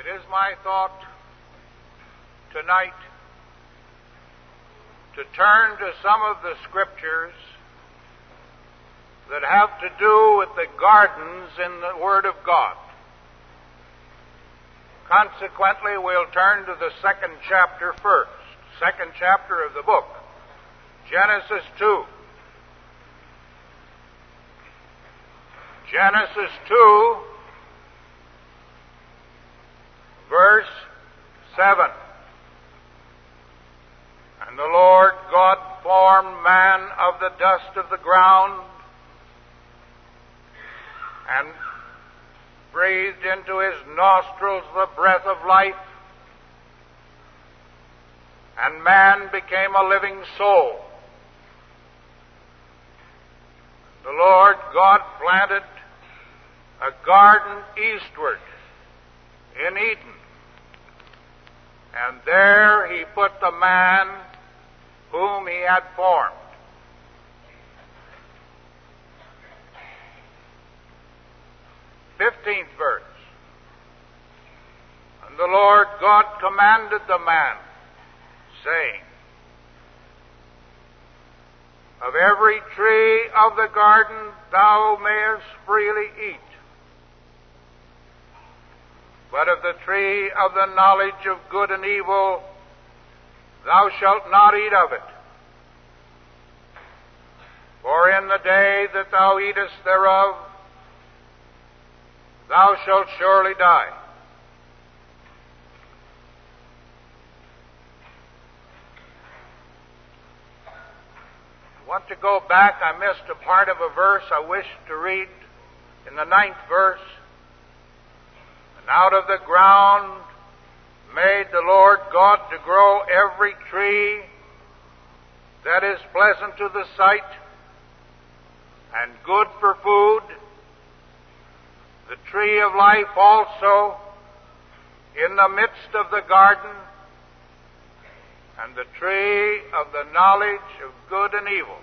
It is my thought tonight to turn to some of the scriptures that have to do with the gardens in the Word of God. Consequently, we'll turn to the second chapter first. Second chapter of the book, Genesis 2. Genesis 2, verse 7. And the Lord God formed man of the dust of the ground and breathed into his nostrils the breath of life, and man became a living soul. The Lord God planted a garden eastward in Eden, and there he put the man whom he had formed. 15th verse. And the Lord God commanded the man, saying, of every tree of the garden thou mayest freely eat, but of the tree of the knowledge of good and evil thou shalt not eat of it. For in the day that thou eatest thereof, thou shalt surely die. I want to go back. I missed a part of a verse I wish to read in the 9th verse. And out of the ground made the Lord God to grow every tree that is pleasant to the sight and good for food, the tree of life also in the midst of the garden, and the tree of the knowledge of good and evil.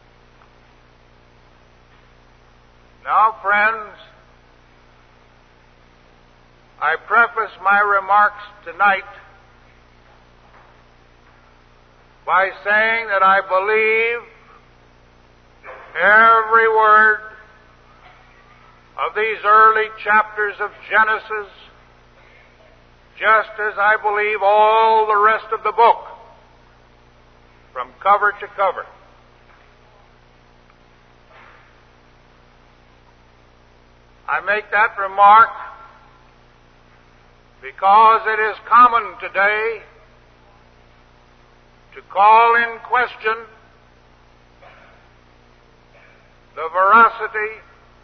Now, friends, I preface my remarks tonight by saying that I believe every word of these early chapters of Genesis, just as I believe all the rest of the book, from cover to cover. I make that remark because it is common today to call in question the veracity,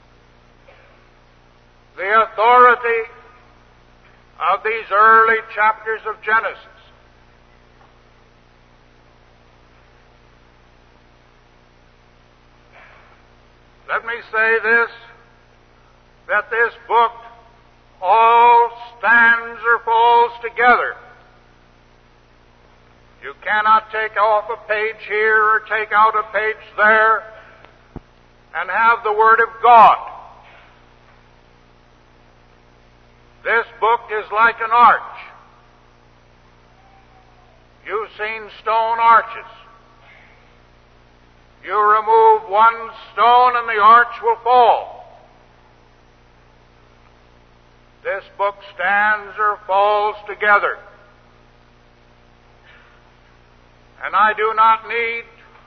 the authority of these early chapters of Genesis. Let me say this, that this book all stands or falls together. You cannot take off a page here or take out a page there and have the Word of God. This book is like an arch. You've seen stone arches. You remove one stone and the arch will fall. This book stands or falls together. And I do not need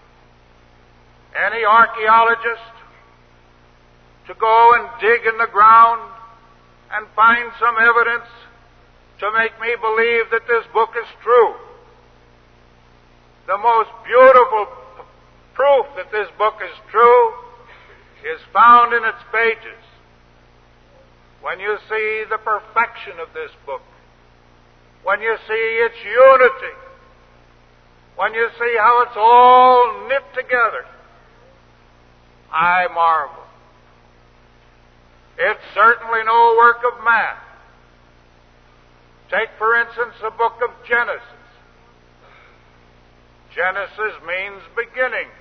any archaeologist to go and dig in the ground and find some evidence to make me believe that this book is true. The most beautiful proof that this book is true is found in its pages. When you see the perfection of this book, when you see its unity, when you see how it's all knit together, I marvel. It's certainly no work of man. Take, for instance, the book of Genesis. Genesis means beginnings.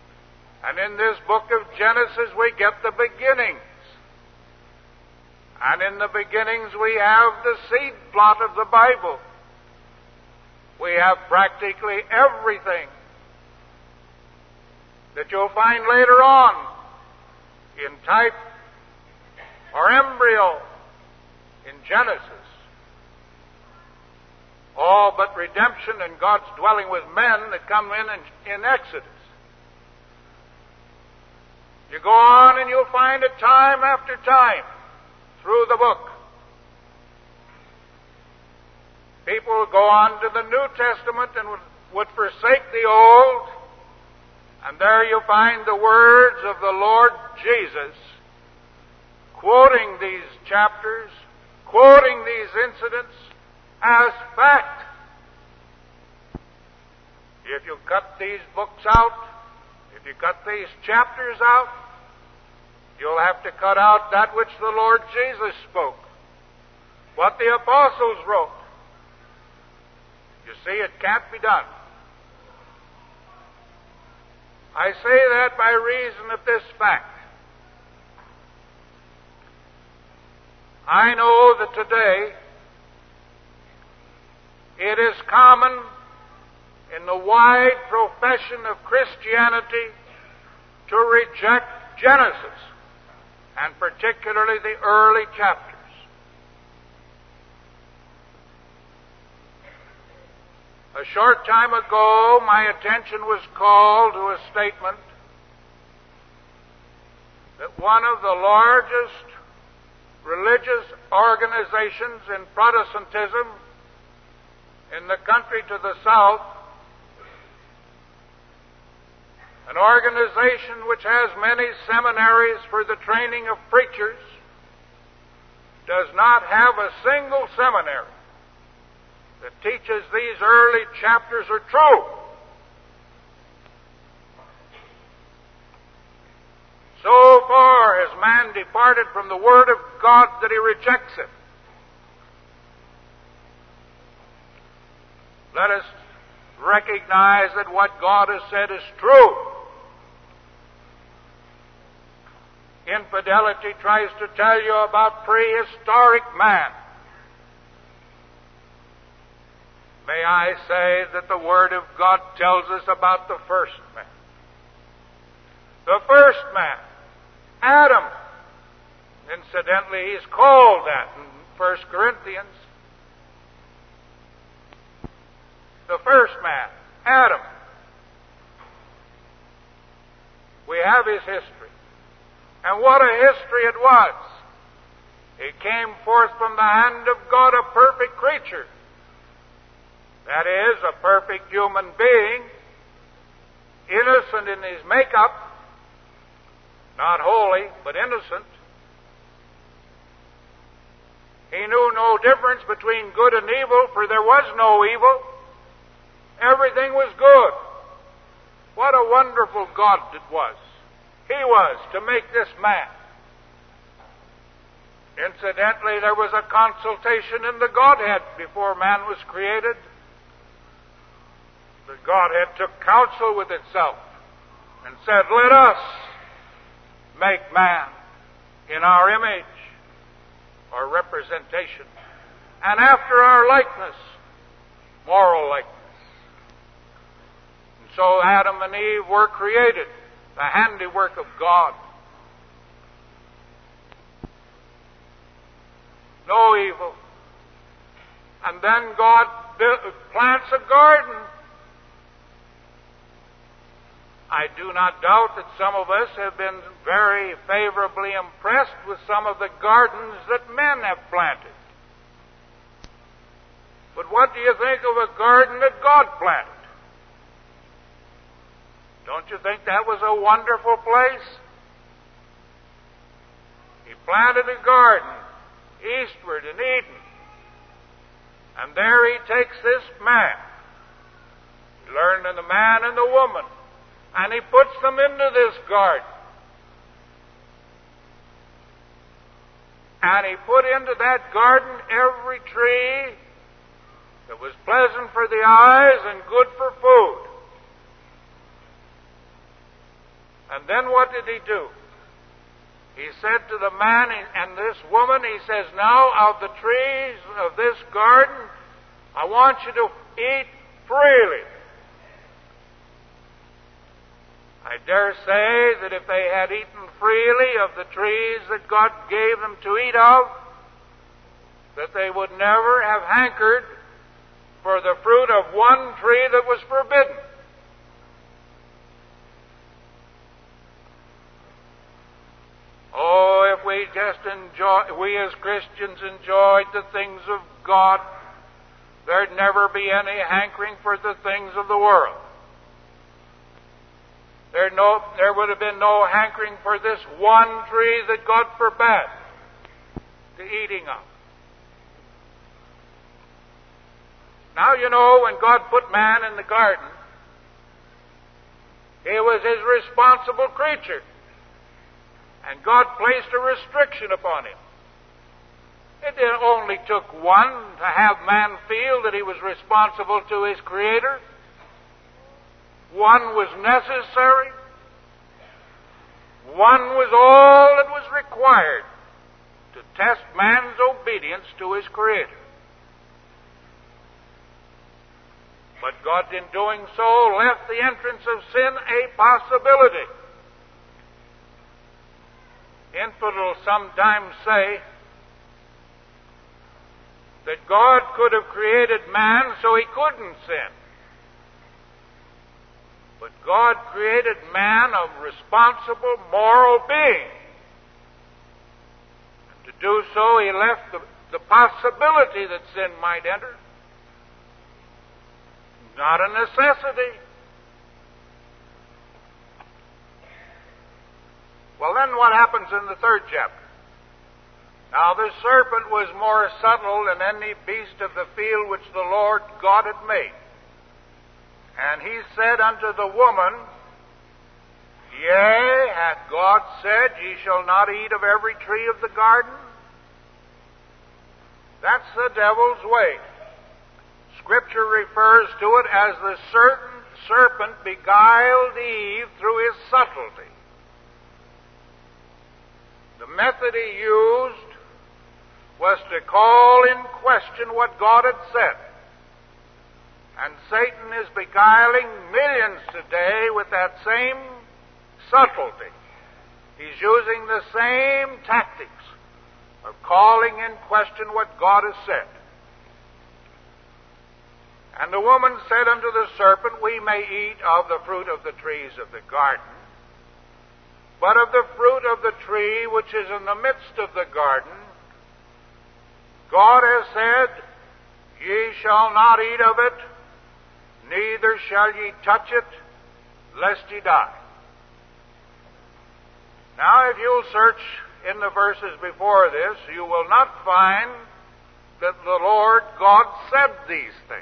And in this book of Genesis we get the beginnings. And And in the beginnings we have the seed plot of the Bible. We have practically everything that you'll find later on in type or embryo in Genesis. All but redemption and God's dwelling with men that come in Exodus. You go on and you'll find it time after time through the book. People would go on to the New Testament and would forsake the Old, and there you find the words of the Lord Jesus quoting these chapters, quoting these incidents as fact. If you cut these books out, if you cut these chapters out, you'll have to cut out that which the Lord Jesus spoke, what the apostles wrote. You see, it can't be done. I say that by reason of this fact. I know that today it is common in the wide profession of Christianity to reject Genesis, and particularly the early chapters. A short time ago, my attention was called to a statement that one of the largest religious organizations in Protestantism in the country to the south, an organization which has many seminaries for the training of preachers, does not have a single seminary that teaches these early chapters are true. So far has man departed from the Word of God that he rejects it. Let us recognize that what God has said is true. Infidelity tries to tell you about prehistoric man. May I say that the Word of God tells us about the first man. The first man, Adam. Incidentally, he's called that in 1 Corinthians. The first man, Adam. We have his history. And what a history it was. He came forth from the hand of God, a perfect creature. That is, a perfect human being, innocent in his makeup, not holy, but innocent. He knew no difference between good and evil, for there was no evil. Everything was good. What a wonderful God it was. He was to make this man. Incidentally, there was a consultation in the Godhead before man was created. The Godhead took counsel with itself and said, "Let us make man in our image," or representation, "and after our likeness," moral likeness. And so Adam and Eve were created, the handiwork of God. No evil. And then God plants a garden. I do not doubt that some of us have been very favorably impressed with some of the gardens that men have planted. But what do you think of a garden that God planted? Don't you think that was a wonderful place? He planted a garden eastward in Eden. And there he takes this man. He learned in the man and the woman. And he puts them into this garden. And he put into that garden every tree that was pleasant for the eyes and good for food. And then what did he do? He said to the man, and this this woman, he says, now of the trees of this garden, I want you to eat freely. I dare say that if they had eaten freely of the trees that God gave them to eat of, that they would never have hankered for the fruit of one tree that was forbidden. Oh, if we as Christians enjoyed the things of God, there'd never be any hankering for the things of the world. There would have been no hankering for this one tree that God forbade the eating of. Now, you know, when God put man in the garden, he was his responsible creature. And God placed a restriction upon him. It only took one to have man feel that he was responsible to his Creator. One was necessary. One was all that was required to test man's obedience to his Creator. But God, in doing so, left the entrance of sin a possibility. Infidels sometimes say that God could have created man so he couldn't sin. But God created man a responsible, moral being. And to do so, he left the possibility that sin might enter. Not a necessity. Well, then what happens in the third chapter? Now the serpent was more subtle than any beast of the field which the Lord God had made. And he said unto the woman, Yea, hath God said, Ye shall not eat of every tree of the garden? That's the devil's way. Scripture refers to it as the serpent beguiled Eve through his subtlety. The method he used was to call in question what God had said. And Satan is beguiling millions today with that same subtlety. He's using the same tactics of calling in question what God has said. And the woman said unto the serpent, We may eat of the fruit of the trees of the garden, but of the fruit of the tree which is in the midst of the garden, God has said, Ye shall not eat of it, neither shall ye touch it, lest ye die. Now, if you'll search in the verses before this, you will not find that the Lord God said these things.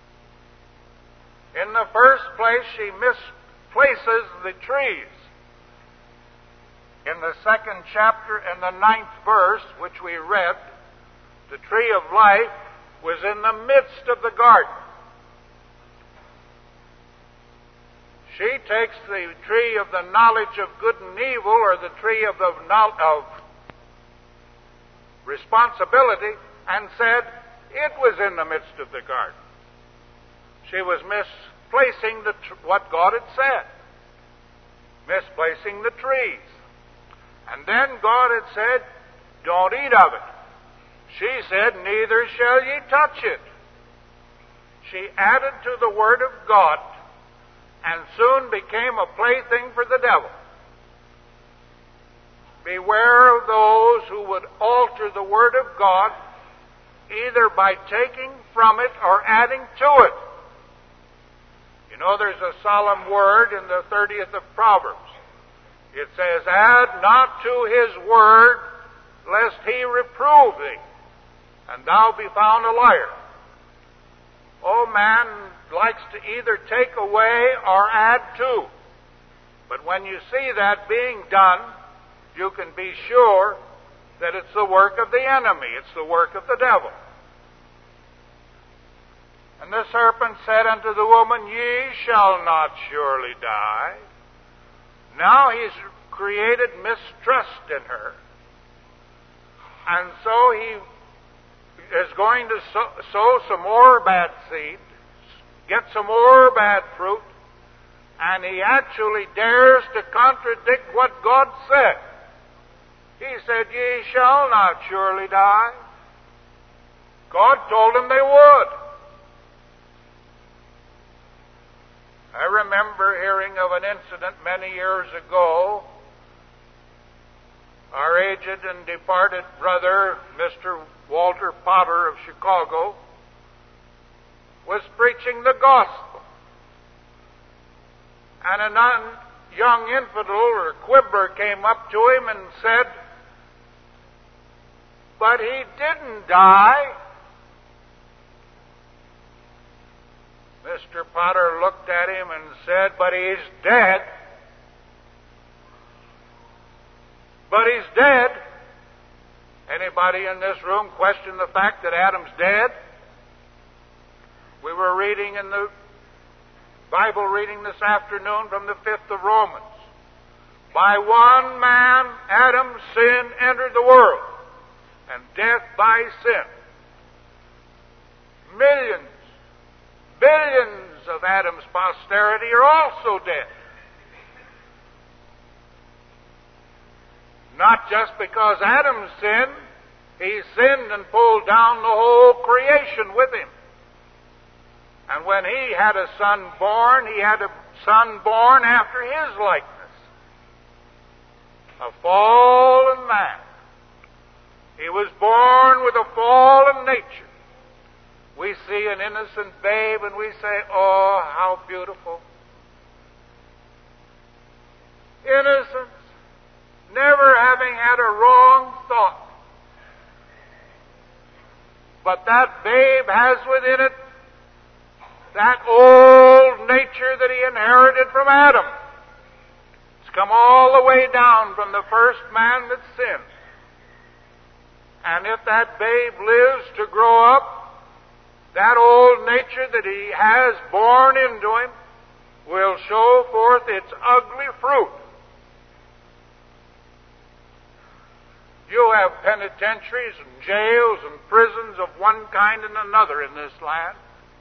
In the first place, she misplaces the trees. In the second chapter and the 9th verse, which we read, the tree of life was in the midst of the garden. She takes the tree of the knowledge of good and evil, or the tree of responsibility, and said it was in the midst of the garden. She was misplacing what God had said, misplacing the trees. And then God had said, Don't eat of it. She said, Neither shall ye touch it. She added to the Word of God and soon became a plaything for the devil. Beware of those who would alter the Word of God either by taking from it or adding to it. You know, there's a solemn word in the 30th of Proverbs. It says, Add not to his word, lest he reprove thee, and thou be found a liar. Oh, man likes to either take away or add to. But when you see that being done, you can be sure that it's the work of the enemy. It's the work of the devil. And the serpent said unto the woman, Ye shall not surely die. Now he's created mistrust in her. And so he is going to sow some more bad seed, get some more bad fruit, and he actually dares to contradict what God said. He said, "Ye shall not surely die." God told him they would. I remember hearing of an incident many years ago. Our aged and departed brother, Mr. Walter Potter of Chicago, was preaching the gospel. And a young infidel or quibbler came up to him and said, "But he didn't die." Mr. Potter looked at him and said, "But he's dead." "But he's dead." Anybody in this room question the fact that Adam's dead? We were reading in the Bible reading this afternoon from the 5th of Romans. By one man, Adam, sin entered the world, and death by sin. Millions, billions of Adam's posterity are also dead. Not just because Adam sinned, he sinned and pulled down the whole creation with him. And when he had a son born, he had a son born after his likeness. A fallen man. He was born with a fallen nature. We see an innocent babe and we say, "Oh, how beautiful." Innocence, never having had a wrong thought. But that babe has within it that old nature that he inherited from Adam. It's come all the way down from the first man that sinned. And if that babe lives to grow up, that old nature that he has born into him will show forth its ugly fruit. You have penitentiaries and jails and prisons of one kind and another in this land.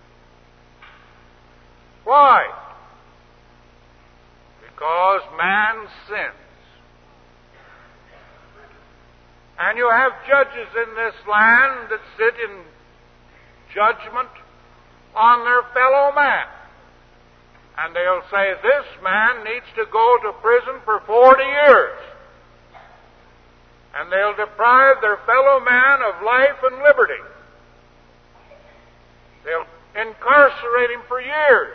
Why? Because man sins. And you have judges in this land that sit in judgment on their fellow man. And they'll say, "This man needs to go to prison for 40 years. And they'll deprive their fellow man of life and liberty. They'll incarcerate him for years.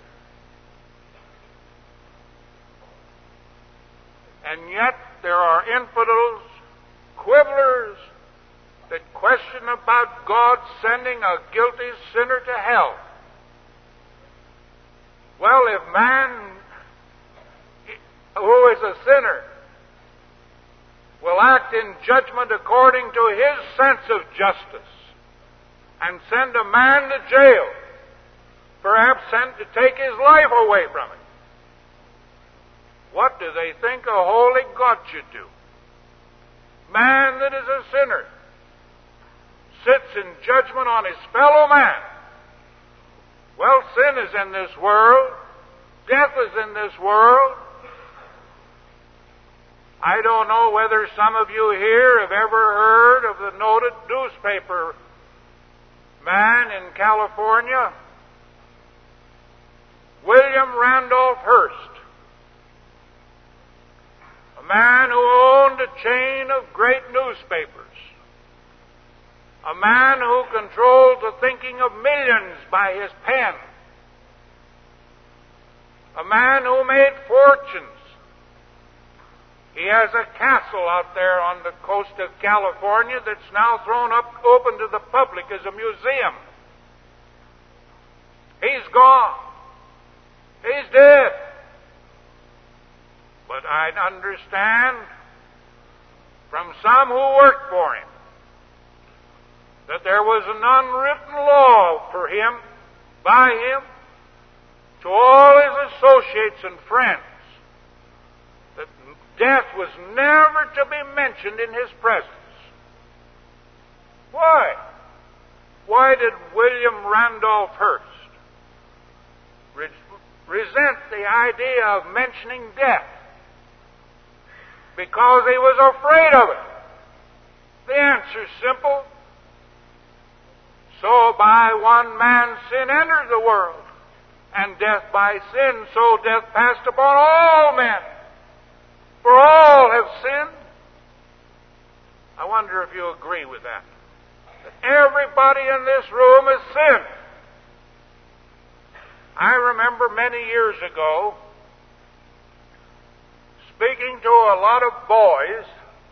And yet there are infidels, quibblers, that question about God sending a guilty sinner to hell. Well, if man who is a sinner will act in judgment according to his sense of justice and send a man to jail, perhaps send to take his life away from him, what do they think a holy God should do? Man that is a sinner sits in judgment on his fellow man. Well, sin is in this world. Death is in this world. I don't know whether some of you here have ever heard of the noted newspaper man in California, William Randolph Hearst. A man who owned a chain of great newspapers. A man who controlled the thinking of millions by his pen. A man who made fortunes. He has a castle out there on the coast of California that's now thrown up open to the public as a museum. He's gone. He's dead. But I understand from some who worked for him that there was an unwritten law for him, by him, to all his associates and friends, that death was never to be mentioned in his presence. did William Randolph Hearst resent the idea of mentioning death? Because he was afraid of it. The answer's simple. So by one man sin entered the world, and death by sin, so death passed upon all men. For all have sinned. I wonder if you agree with that. That everybody in this room has sinned. I remember many years ago speaking to a lot of boys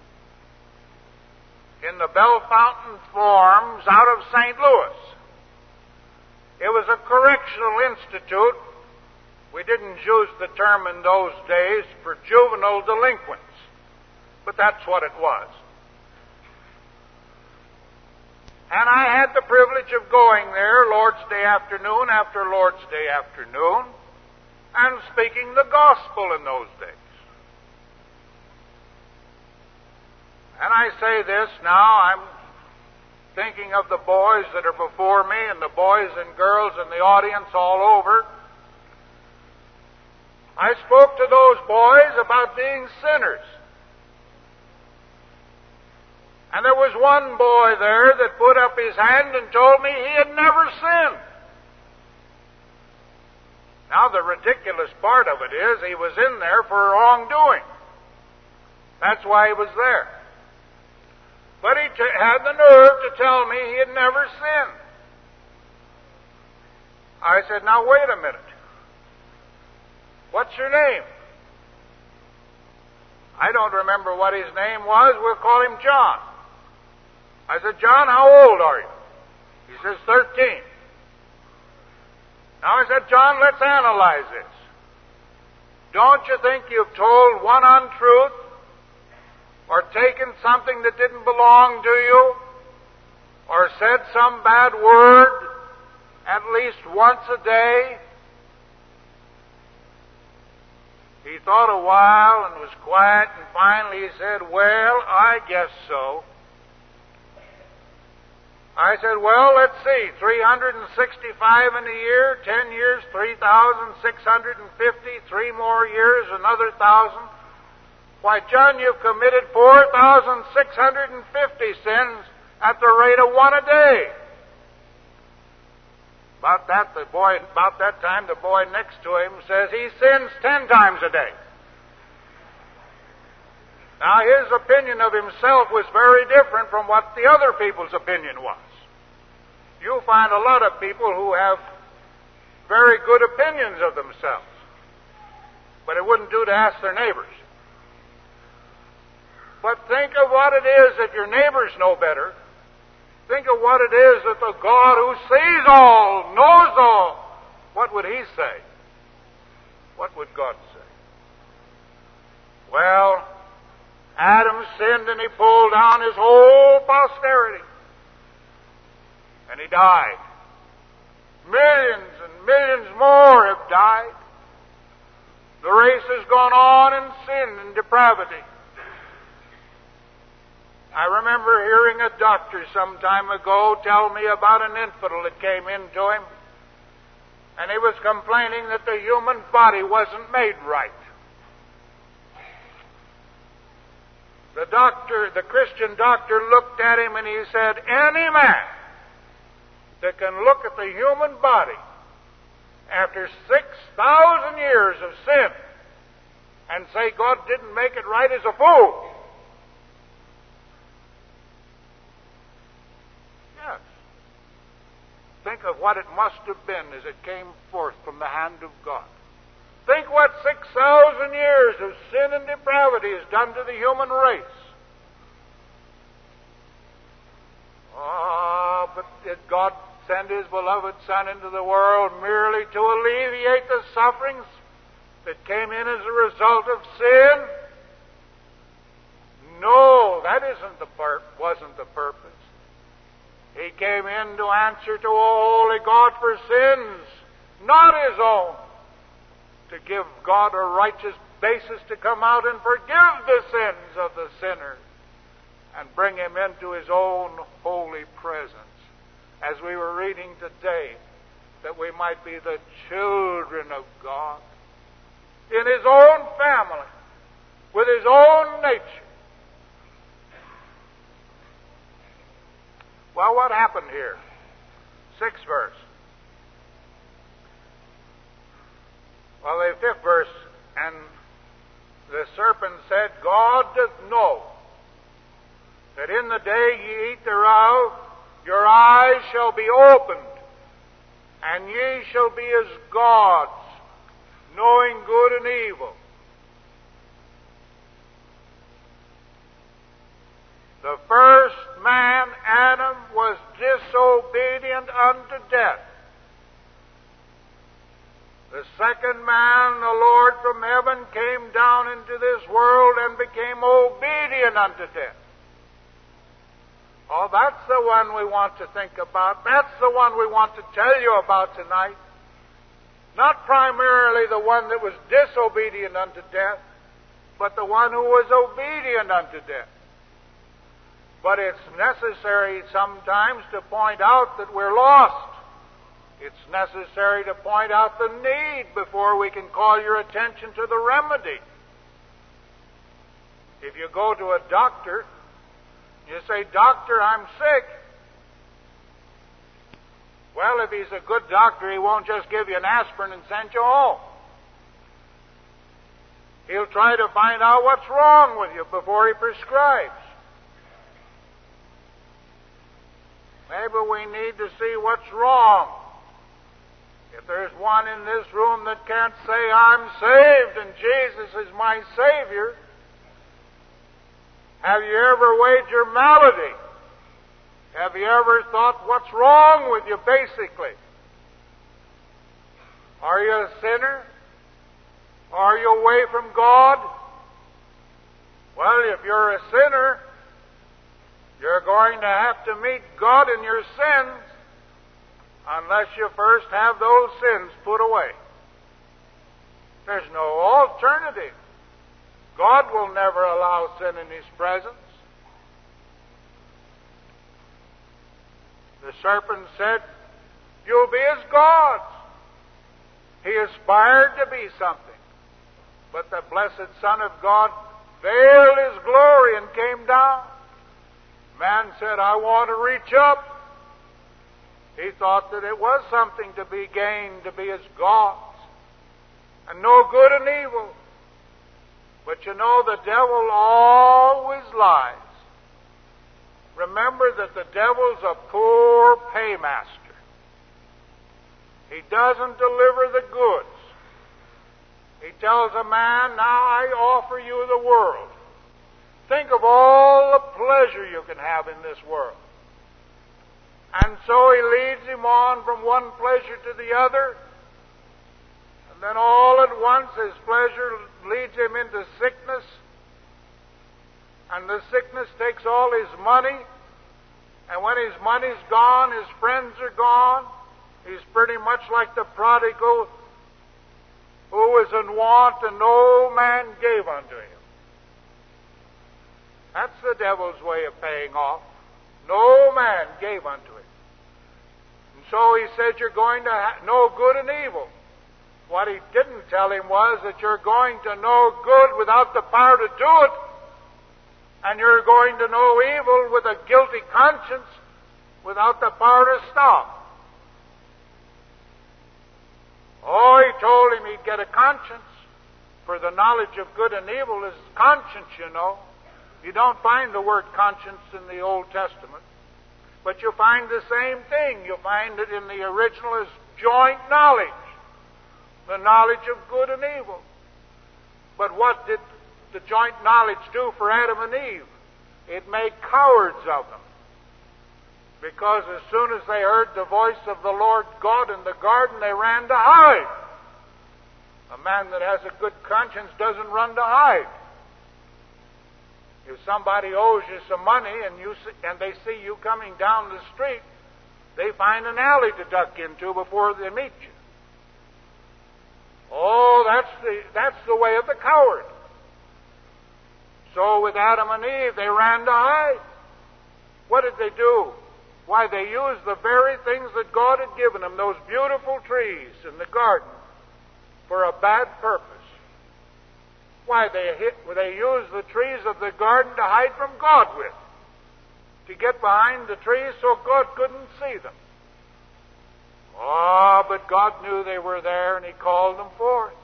in the Bellefontaine Forms out of St. Louis. It was a correctional institute. We didn't use the term in those days for juvenile delinquents, but that's what it was. And I had the privilege of going there Lord's Day afternoon after Lord's Day afternoon and speaking the gospel in those days. And I say this now, I'm thinking of the boys that are before me and the boys and girls in the audience all over. I spoke to those boys about being sinners. And there was one boy there that put up his hand and told me he had never sinned. Now, the ridiculous part of it is he was in there for wrongdoing. That's why he was there. But he had the nerve to tell me he had never sinned. I said, now wait a minute. What's your name? I don't remember what his name was. We'll call him John. I said, John, how old are you? He says, 13. Now I said, John, let's analyze this. Don't you think you've told one untruth or taken something that didn't belong to you or said some bad word at least once a day? He thought a while and was quiet, and finally he said, well, I guess so. I said, well, let's see, 365 in a year, 10 years, 3,650, 3 more years, another 1,000. Why, John, you've committed 4,650 sins at the rate of one a day. About that time, the boy next to him says he sins 10 times a day. Now, his opinion of himself was very different from what the other people's opinion was. You'll find a lot of people who have very good opinions of themselves, but it wouldn't do to ask their neighbors. But think of what it is if your neighbors know better. Think of what it is that the God who sees all, knows all, what would He say? What would God say? Well, Adam sinned and he pulled down his whole posterity. And he died. Millions and millions more have died. The race has gone on in sin and depravity. I remember hearing a doctor some time ago tell me about an infidel that came into him, and he was complaining that the human body wasn't made right. The Christian doctor looked at him and he said, any man that can look at the human body after 6,000 years of sin and say God didn't make it right is a fool. Yes. Think of what it must have been as it came forth from the hand of God. Think what 6,000 years of sin and depravity has done to the human race. Oh, but did God send His beloved Son into the world merely to alleviate the sufferings that came in as a result of sin? No, that wasn't the purpose. He came in to answer to a holy God for sins, not His own, to give God a righteous basis to come out and forgive the sins of the sinner and bring him into His own holy presence as we were reading today, that we might be the children of God in His own family, with His own nature. Well, what happened here? 6th verse. Well, the 5th verse, and the serpent said, God doth know that in the day ye eat thereof, your eyes shall be opened, and ye shall be as gods, knowing good and evil. The first man, Adam, was disobedient unto death. The second man, the Lord from heaven, came down into this world and became obedient unto death. Oh, that's the one we want to think about. That's the one we want to tell you about tonight. Not primarily the one that was disobedient unto death, but the one who was obedient unto death. But it's necessary sometimes to point out that we're lost. It's necessary to point out the need before we can call your attention to the remedy. If you go to a doctor, you say, Doctor, I'm sick. Well, if he's a good doctor, he won't just give you an aspirin and send you home. He'll try to find out what's wrong with you before he prescribes. Maybe we need to see what's wrong. If there's one in this room that can't say, I'm saved and Jesus is my Savior, have you ever weighed your malady? Have you ever thought what's wrong with you, basically? Are you a sinner? Are you away from God? Well, if you're a sinner, you're going to have to meet God in your sins unless you first have those sins put away. There's no alternative. God will never allow sin in His presence. The serpent said, You'll be as gods. He aspired to be something. But the blessed Son of God veiled His glory and came down. Man said, I want to reach up. He thought that it was something to be gained, to be as gods, and know good and evil. But you know, the devil always lies. Remember that the devil's a poor paymaster. He doesn't deliver the goods. He tells a man, now I offer you the world. Think of all the pleasure you can have in this world. And so he leads him on from one pleasure to the other. And then all at once his pleasure leads him into sickness. And the sickness takes all his money. And when his money's gone, his friends are gone. He's pretty much like the prodigal who was in want and no man gave unto him. That's the devil's way of paying off. No man gave unto him. And so he said, you're going to know good and evil. What he didn't tell him was that you're going to know good without the power to do it, and you're going to know evil with a guilty conscience without the power to stop. Oh, he told him he'd get a conscience, for the knowledge of good and evil is conscience, you know. You don't find the word conscience in the Old Testament, but you find the same thing. You find it in the original as joint knowledge, the knowledge of good and evil. But what did the joint knowledge do for Adam and Eve? It made cowards of them. Because as soon as they heard the voice of the Lord God in the garden, they ran to hide. A man that has a good conscience doesn't run to hide. If somebody owes you some money and they see you coming down the street, they find an alley to duck into before they meet you. Oh, that's the way of the coward. So with Adam and Eve, they ran to hide. What did they do? Why, they used the very things that God had given them, those beautiful trees in the garden, for a bad purpose. Why, they used the trees of the garden to hide from God with, to get behind the trees so God couldn't see them. Oh, but God knew they were there, and He called them forth.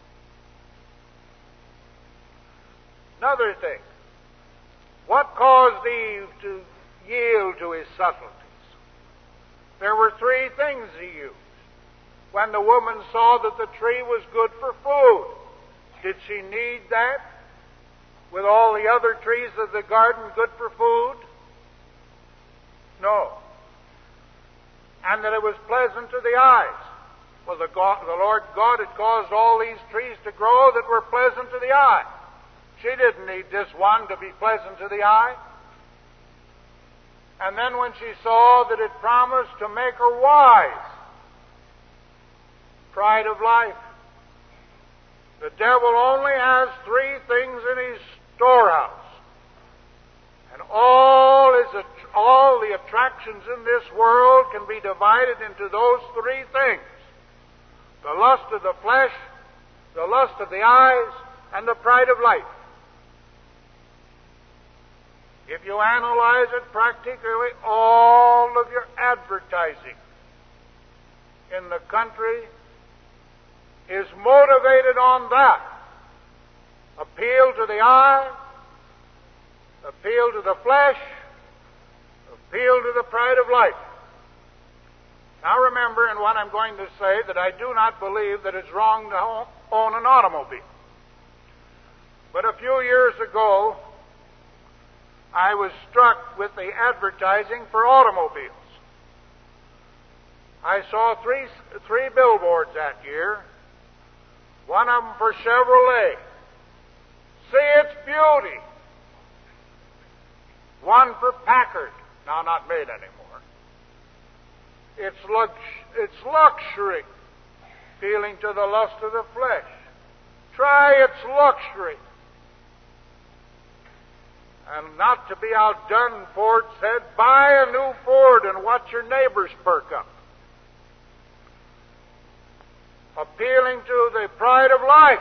Another thing, what caused Eve to yield to his subtleties? There were three things he used. When the woman saw that the tree was good for food, did she need that? With all the other trees of the garden good for food? No. And that it was pleasant to the eyes. Well, the Lord God had caused all these trees to grow that were pleasant to the eye. She didn't need this one to be pleasant to the eye. And then when she saw that it promised to make her wise, pride of life. The devil only has three things in his storehouse. And all the attractions in this world can be divided into those three things. The lust of the flesh, the lust of the eyes, and the pride of life. If you analyze it practically, all of your advertising in the country is motivated on that. Appeal to the eye, appeal to the flesh, appeal to the pride of life. Now remember in what I'm going to say that I do not believe that it's wrong to own an automobile. But a few years ago, I was struck with the advertising for automobiles. I saw three billboards that year. One of them for Chevrolet. See its beauty. One for Packard. Now not made anymore. It's luxury. Appealing to the lust of the flesh. Try its luxury. And not to be outdone, Ford said, buy a new Ford and watch your neighbors perk up. Appealing to the pride of life.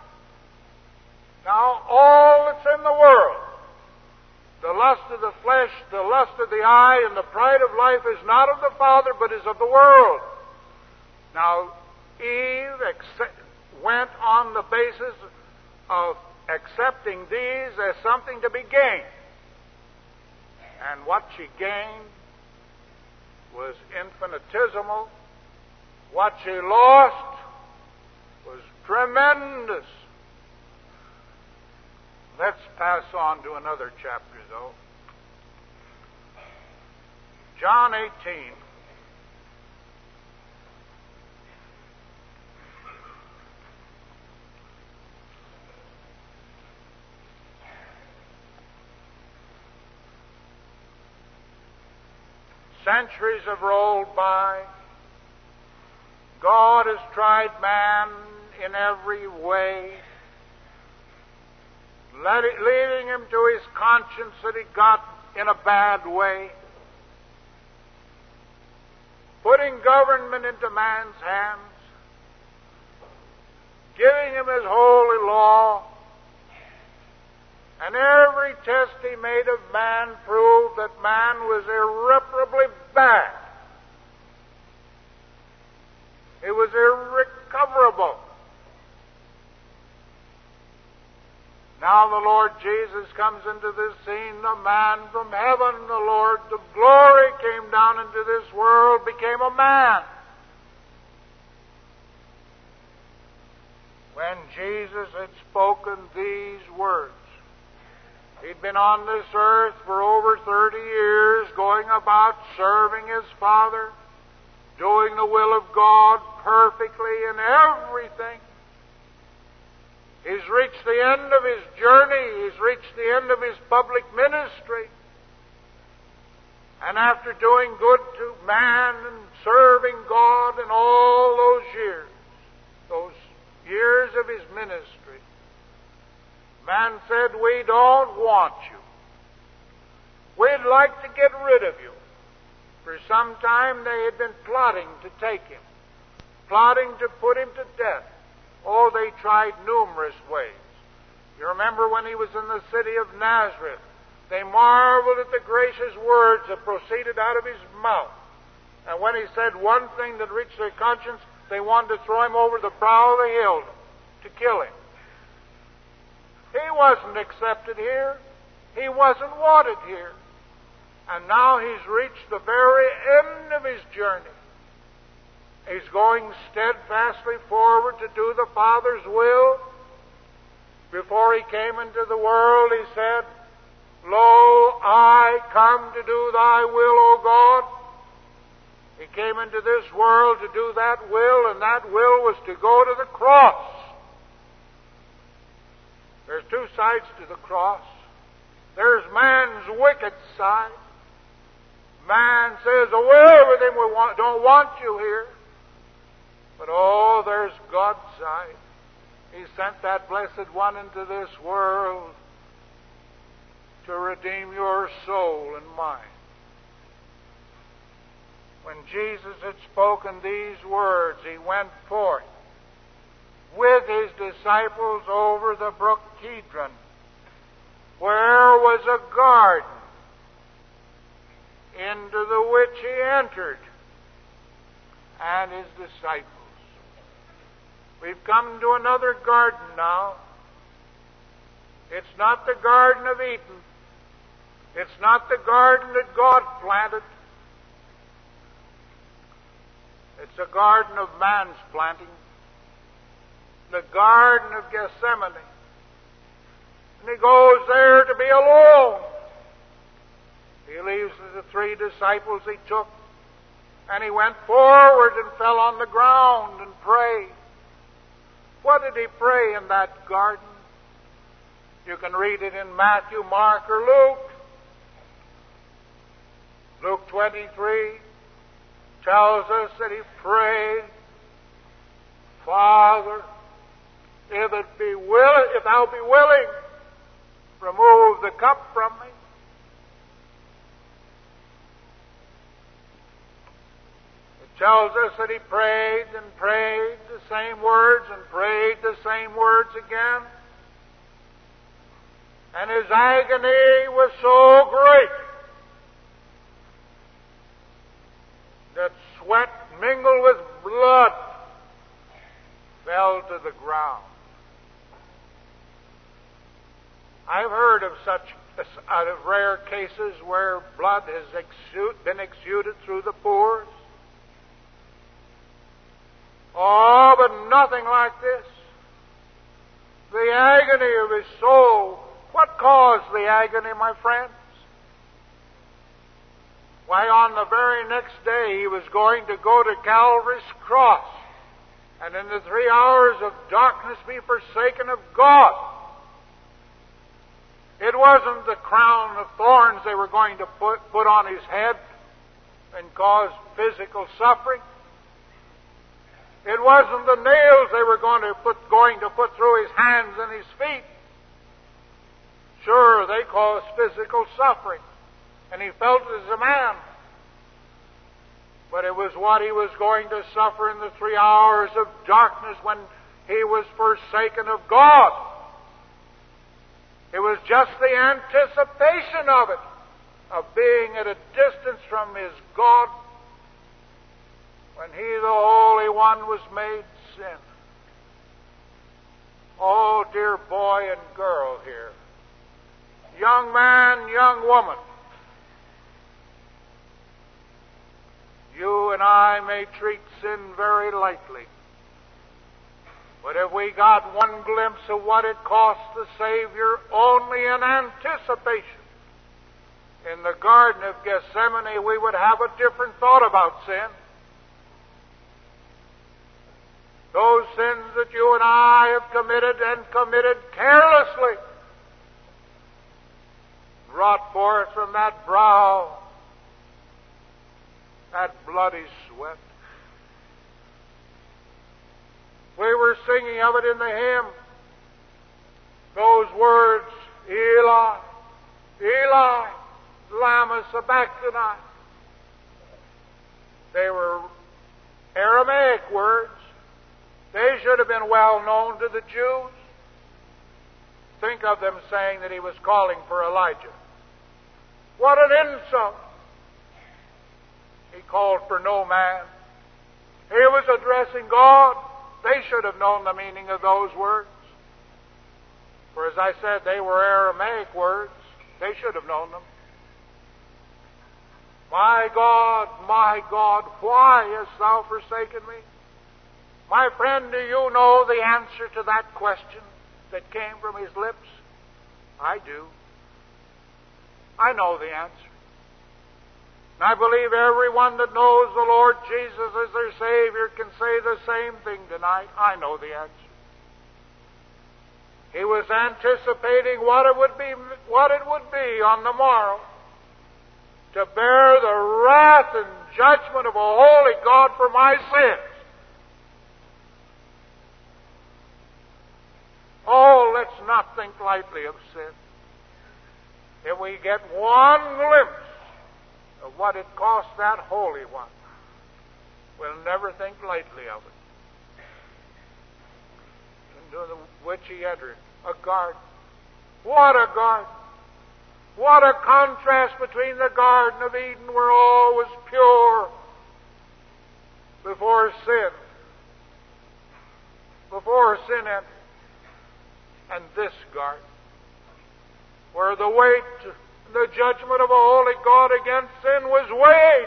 Now, all that's in the world, the lust of the flesh, the lust of the eye, and the pride of life is not of the Father, but is of the world. Now, Eve went on the basis of accepting these as something to be gained. And what she gained was infinitesimal. What she lost was tremendous. Let's pass on to another chapter, though. John 18. Centuries have rolled by. God has tried man in every way, leading him to his conscience that he got in a bad way, putting government into man's hands, giving him his holy law, and every test he made of man proved that man was irreparably bad. It was irrecoverable. Now the Lord Jesus comes into this scene, the man from heaven, the Lord of glory came down into this world, became a man. When Jesus had spoken these words, he'd been on this earth for over 30 years, going about serving his Father, doing the will of God perfectly in everything. He's reached the end of his journey. He's reached the end of his public ministry. And after doing good to man and serving God in all those years of his ministry, man said, "We don't want you. We'd like to get rid of you. For some time they had been plotting to take him, plotting to put him to death. Oh, they tried numerous ways. You remember when he was in the city of Nazareth, they marveled at the gracious words that proceeded out of his mouth. And when he said one thing that reached their conscience, they wanted to throw him over the brow of the hill to kill him. He wasn't accepted here. He wasn't wanted here. And now he's reached the very end of his journey. He's going steadfastly forward to do the Father's will. Before he came into the world, he said, Lo, I come to do thy will, O God. He came into this world to do that will, and that will was to go to the cross. There's two sides to the cross. There's man's wicked side. Man says, away with him, we don't want you here. But oh, there's God's side. He sent that blessed one into this world to redeem your soul and mine. When Jesus had spoken these words, he went forth with his disciples over the brook Kidron, where was a garden, into the which he entered, and his disciples. We've come to another garden now. It's not the Garden of Eden. It's not the garden that God planted. It's a garden of man's planting. The Garden of Gethsemane. And he goes there to be alone. He leaves the three disciples he took, and he went forward and fell on the ground and prayed. What did he pray in that garden? You can read it in Matthew, Mark, or Luke. Luke 23 tells us that he prayed, Father, if thou be willing, remove the cup from me. It tells us that he prayed and prayed the same words and prayed the same words again. And his agony was so great that sweat mingled with blood fell to the ground. I've heard of such rare cases where blood has been exuded through the pores. Oh, but nothing like this. The agony of his soul. What caused the agony, my friends? Why, on the very next day, he was going to go to Calvary's cross, and in the 3 hours of darkness be forsaken of God. It wasn't the crown of thorns they were going to put on his head and cause physical suffering. It wasn't the nails they were going to put through his hands and his feet. Sure, they caused physical suffering, and he felt it as a man. But it was what he was going to suffer in the 3 hours of darkness when he was forsaken of God. It was just the anticipation of it, of being at a distance from his God, when he, the Holy One, was made sin. Oh, dear boy and girl here, young man, young woman, you and I may treat sin very lightly. But if we got one glimpse of what it cost the Savior only in anticipation in the Garden of Gethsemane, we would have a different thought about sin. Those sins that you and I have committed and committed carelessly brought forth from that brow that bloody sweat. We were singing of it in the hymn. Those words, Eli, Eli, lama sabachthani. They were Aramaic words. They should have been well known to the Jews. Think of them saying that he was calling for Elijah. What an insult! He called for no man. He was addressing God. They should have known the meaning of those words. For as I said, they were Aramaic words. They should have known them. My God, why hast thou forsaken me? My friend, do you know the answer to that question that came from his lips? I do. I know the answer. And I believe everyone that knows the Lord Jesus as their Savior can say the same thing tonight. I know the answer. He was anticipating what it would be on the morrow to bear the wrath and judgment of a holy God for my sins. Oh, let's not think lightly of sin. If we get one glimpse of what it cost that Holy One, we'll never think lightly of it. Into which he entered, a garden. What a garden! What a contrast between the Garden of Eden, where all was pure before sin entered, and this garden, where the weight, the judgment of a holy God against sin was weighed.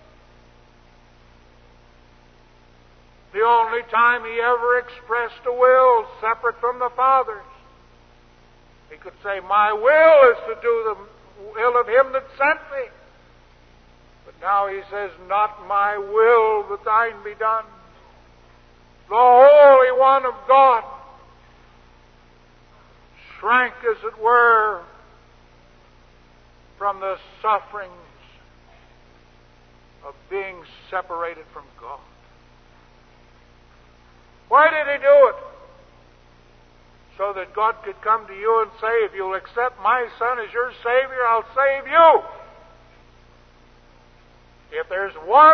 The only time he ever expressed a will separate from the Father's. He could say, my will is to do the will of him that sent me. But now he says, not my will, but thine be done. The Holy One of God shrank, as it were, from the sufferings of being separated from God. Why did he do it? So that God could come to you and say, if you'll accept my Son as your Savior, I'll save you. If there's 1,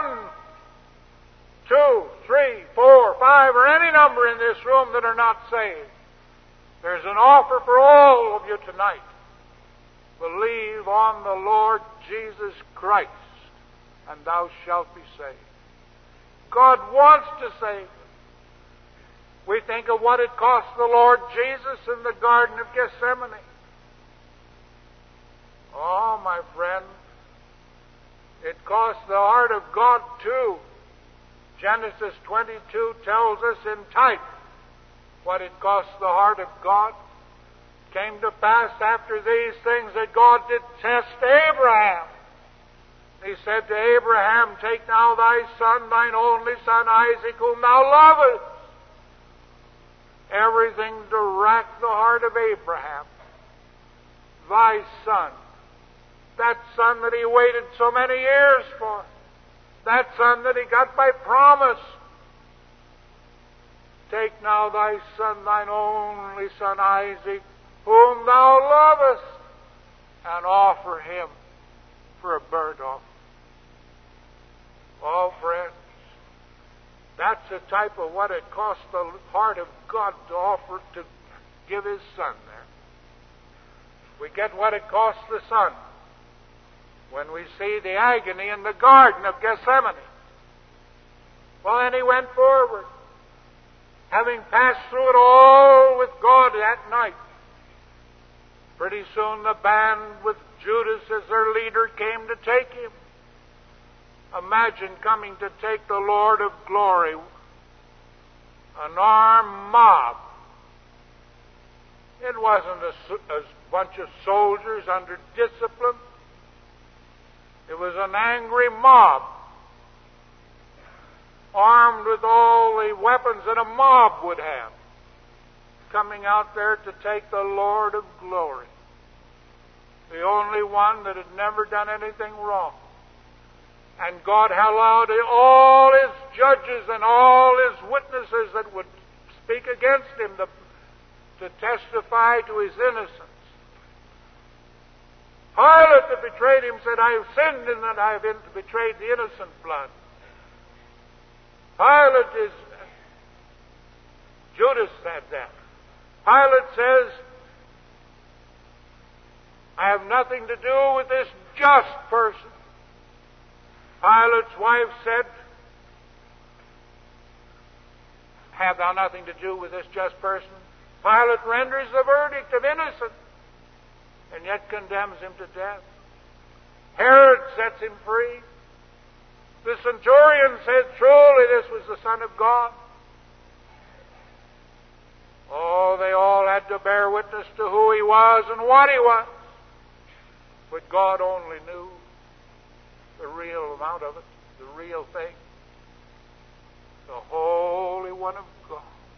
2, 3, 4, 5, or any number in this room that are not saved, there's an offer for all of you tonight. Believe on the Lord Jesus Christ, and thou shalt be saved. God wants to save you. We think of what it cost the Lord Jesus in the Garden of Gethsemane. Oh, my friend, it cost the heart of God too. Genesis 22 tells us in type what it cost the heart of God. It came to pass after these things that God did test Abraham. He said to Abraham, take now thy son, thine only son Isaac, whom thou lovest. Everything to rack the heart of Abraham. Thy son. That son that he waited so many years for. That son that he got by promise. Take now thy son, thine only son Isaac, whom thou lovest, and offer him for a burnt offering. Oh, friends, that's a type of what it cost the heart of God to offer, to give his Son there. We get what it cost the Son when we see the agony in the Garden of Gethsemane. Well, then he went forward, having passed through it all with God that night. Pretty soon the band with Judas as their leader came to take him. Imagine coming to take the Lord of glory, an armed mob. It wasn't a bunch of soldiers under discipline. It was an angry mob, armed with all the weapons that a mob would have, coming out there to take the Lord of glory, the only one that had never done anything wrong. And God allowed all his judges and all his witnesses that would speak against him to testify to his innocence. Pilate that betrayed him said, I have sinned in that I have betrayed the innocent blood. Pilate is, Judas said that. Pilate says, I have nothing to do with this just person. Pilate's wife said, have thou nothing to do with this just person? Pilate renders the verdict of innocence, and yet condemns him to death. Herod sets him free. The centurion said, truly this was the Son of God. Oh, they all had to bear witness to who he was and what he was. But God only knew the real amount of it, the real thing. The Holy One of God.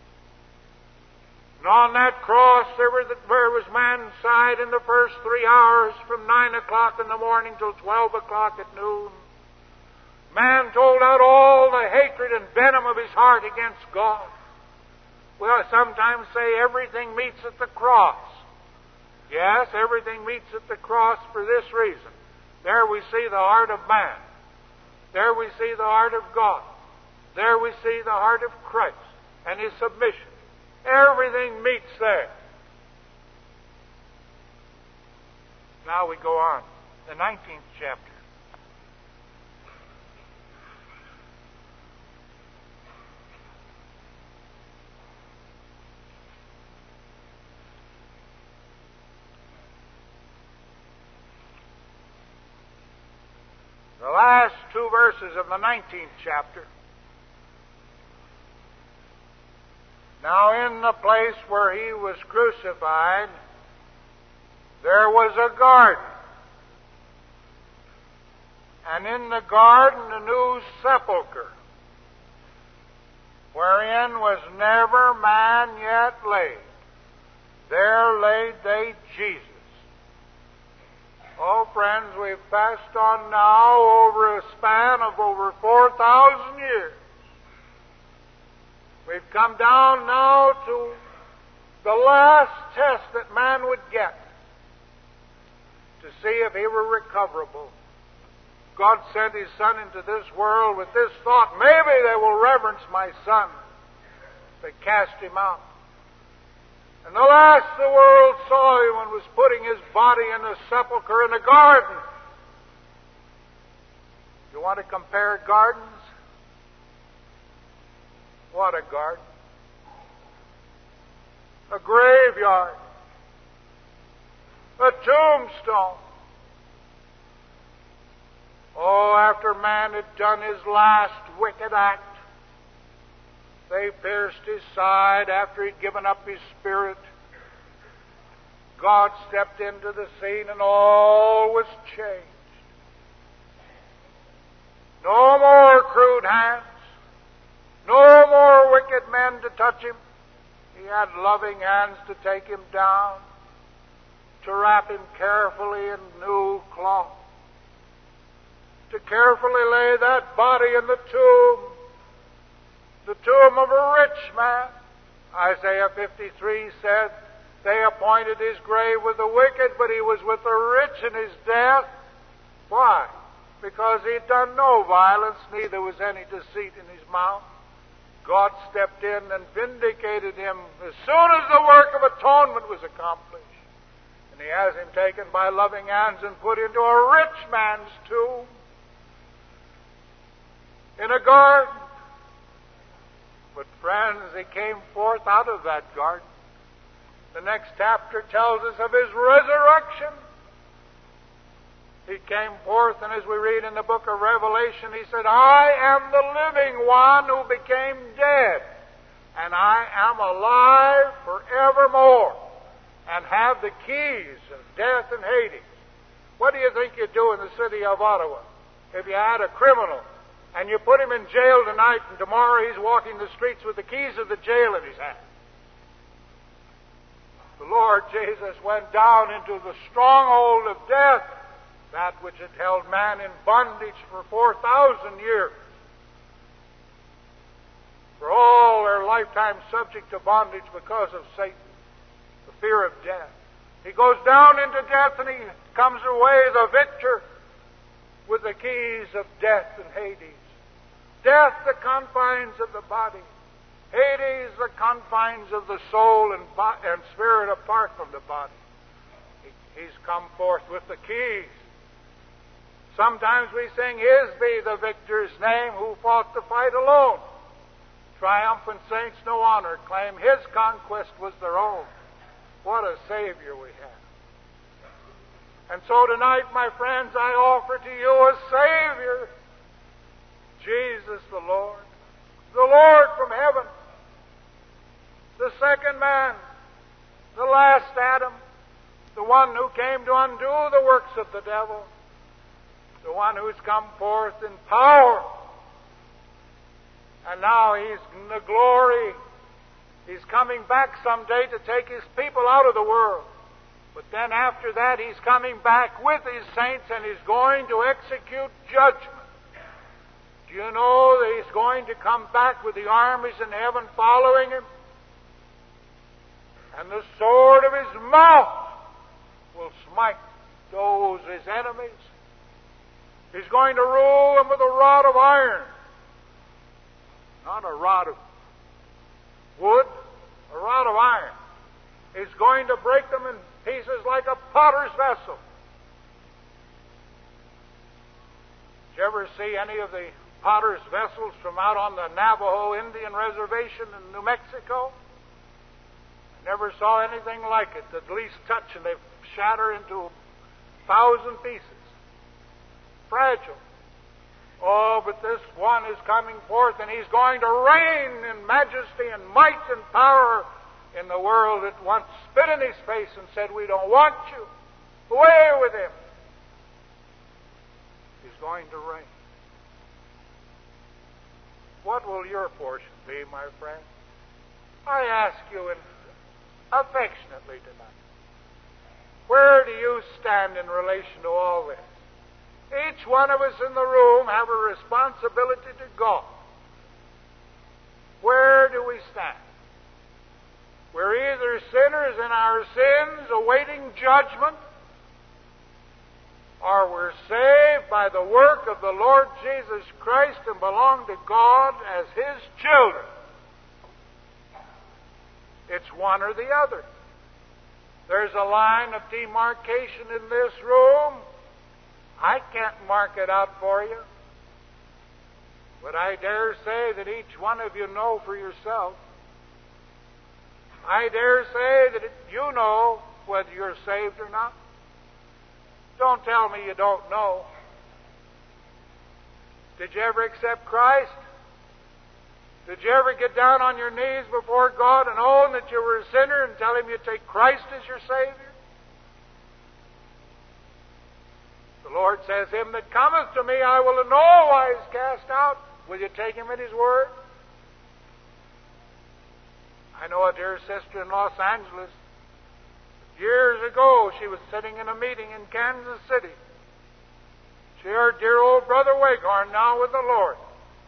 And on that cross there was man's side in the first 3 hours from 9 o'clock in the morning till 12 o'clock at noon. Man told out all the hatred and venom of his heart against God. Well, I sometimes say everything meets at the cross. Yes, everything meets at the cross for this reason. There we see the heart of man. There we see the heart of God. There we see the heart of Christ and His submission. Everything meets there. Now we go on. The 19th chapter. The last 2 verses of the 19th chapter. Now in the place where he was crucified, there was a garden. And in the garden a new sepulchre, wherein was never man yet laid. There laid they Jesus. Oh, friends, we've passed on now over a span of over 4,000 years. We've come down now to the last test that man would get to see if he were recoverable. God sent His Son into this world with this thought, maybe they will reverence my Son. They cast Him out. And the last the world saw Him and was putting His body in the sepulchre in the garden. You want to compare gardens? What a garden. A graveyard. A tombstone. Oh, after man had done his last wicked act, they pierced His side after He'd given up His spirit. God stepped into the scene and all was changed. No more crude hands. No more wicked men to touch Him. He had loving hands to take Him down, to wrap Him carefully in new cloth, to carefully lay that body in the tomb of a rich man. Isaiah 53 said, they appointed his grave with the wicked, but he was with the rich in his death. Why? Because he'd done no violence, neither was any deceit in his mouth. God stepped in and vindicated him as soon as the work of atonement was accomplished. And He has him taken by loving hands and put into a rich man's tomb in a garden. But friends, He came forth out of that garden. The next chapter tells us of His resurrection. He came forth, and as we read in the book of Revelation, He said, I am the living one who became dead, and I am alive forevermore, and have the keys of death and Hades. What do you think you'd do in the city of Ottawa if you had a criminal and you put him in jail tonight, and tomorrow he's walking the streets with the keys of the jail in his hand? The Lord Jesus went down into the stronghold of death, that which had held man in bondage for 4,000 years. For all their lifetime subject to bondage because of Satan, the fear of death. He goes down into death and He comes away the victor with the keys of death and Hades. Death, the confines of the body. Hades, the confines of the soul and spirit apart from the body. He's come forth with the keys. Sometimes we sing, His be the victor's name who fought the fight alone. Triumphant saints no honor claim. His conquest was their own. What a Savior we have. And so tonight, my friends, I offer to you a Savior, Jesus the Lord from heaven, the second man, the last Adam, the one who came to undo the works of the devil, the one who's come forth in power. And now He's in the glory. He's coming back someday to take His people out of the world. But then after that, He's coming back with His saints and He's going to execute judgment. Do you know that He's going to come back with the armies in heaven following Him? And the sword of His mouth will smite those His enemies. He's going to rule them with a rod of iron. Not a rod of wood, a rod of iron. He's going to break them in pieces like a potter's vessel. Did you ever see any of the potter's vessels from out on the Navajo Indian Reservation in New Mexico? I never saw anything like it. The least touch and they shatter into 1,000 pieces. Fragile. Oh, but this one is coming forth, and He's going to reign in majesty and might and power in the world that once spit in His face and said, we don't want you. Away with Him. He's going to reign. What will your portion be, my friend? I ask you affectionately tonight. Where do you stand in relation to all this? Each one of us in the room have a responsibility to God. Where do we stand? We're either sinners in our sins awaiting judgment, or we're saved by the work of the Lord Jesus Christ and belong to God as His children. It's one or the other. There's a line of demarcation in this room. I can't mark it out for you. But I dare say that each one of you know for yourself. I dare say that you know whether you're saved or not. Don't tell me you don't know. Did you ever accept Christ? Did you ever get down on your knees before God and own that you were a sinner and tell Him you take Christ as your Savior? The Lord says, Him that cometh to me I will in no wise cast out. Will you take Him at His word? I know a dear sister in Los Angeles. Years ago, she was sitting in a meeting in Kansas City. She heard dear old Brother Waghorn, now with the Lord,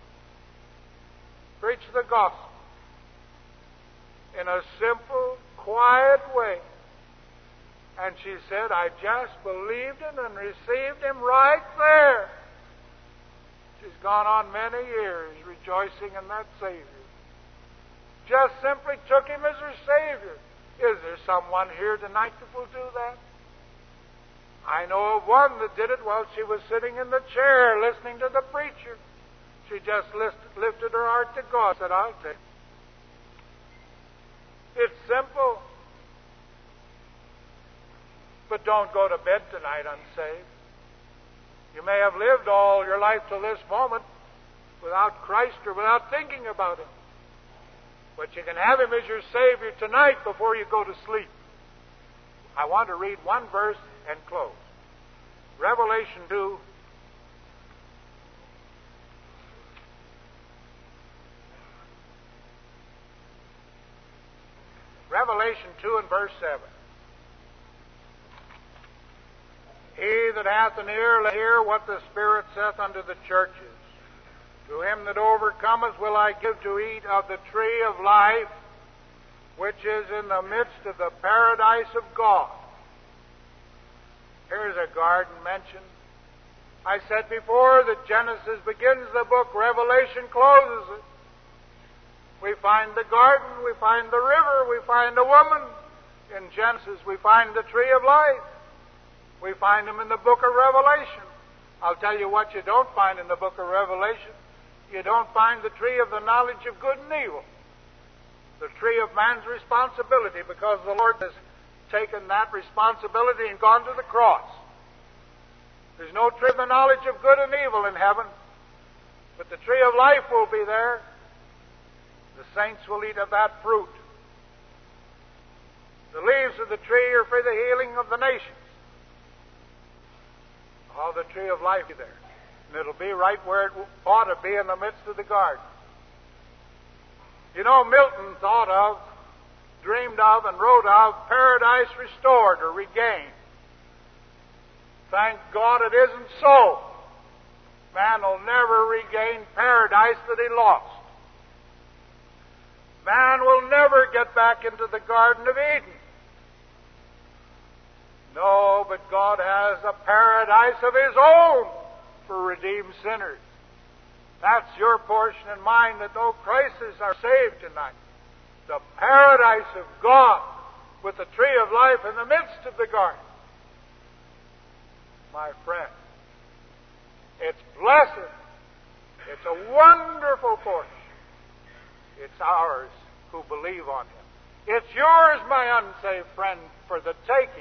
preach the gospel in a simple, quiet way. And she said, I just believed Him and received Him right there. She's gone on many years rejoicing in that Savior. Just simply took Him as her Savior. Is there someone here tonight that will do that? I know of one that did it while she was sitting in the chair listening to the preacher. She just lifted her heart to God and said, I'll take it. It's simple. But don't go to bed tonight unsaved. You may have lived all your life till this moment without Christ or without thinking about Him. But you can have Him as your Savior tonight before you go to sleep. I want to read one verse and close. Revelation 2. Revelation 2 and verse 7. He that hath an ear, let hear what the Spirit saith unto the churches. To him that overcometh will I give to eat of the tree of life, which is in the midst of the paradise of God. Here's a garden mentioned. I said before that Genesis begins the book, Revelation closes it. We find the garden, we find the river, we find a woman. In Genesis, we find the tree of life. We find them in the book of Revelation. I'll tell you what you don't find in the book of Revelation. You don't find the tree of the knowledge of good and evil. The tree of man's responsibility, because the Lord has taken that responsibility and gone to the cross. There's no tree of the knowledge of good and evil in heaven, but the tree of life will be there. The saints will eat of that fruit. The leaves of the tree are for the healing of the nations. Oh, the tree of life will be there. And it'll be right where it ought to be, in the midst of the garden. You know, Milton thought of, dreamed of, and wrote of paradise restored or regained. Thank God it isn't so. Man will never regain paradise that he lost. Man will never get back into the Garden of Eden. No, but God has a paradise of His own for redeemed sinners. That's your portion and mine, that though Christ is our saved tonight, the paradise of God with the tree of life in the midst of the garden. My friend, it's blessed. It's a wonderful portion. It's ours who believe on Him. It's yours, my unsaved friend, for the taking.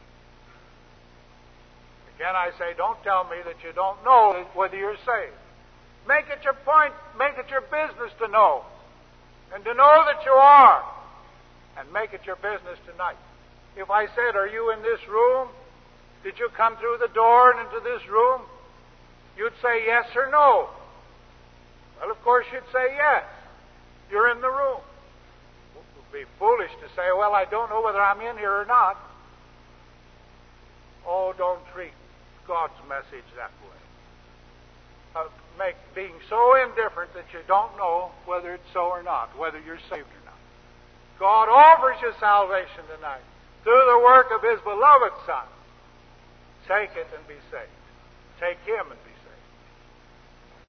Again, I say, don't tell me that you don't know whether you're saved. Make it your point, make it your business to know. And to know that you are. And make it your business tonight. If I said, are you in this room? Did you come through the door and into this room? You'd say yes or no. Well, of course you'd say yes. You're in the room. It would be foolish to say, well, I don't know whether I'm in here or not. Oh, don't treat God's message that way. Being so indifferent that you don't know whether it's so or not, whether you're saved or not. God offers you salvation tonight through the work of His beloved Son. Take it and be saved. Take Him and be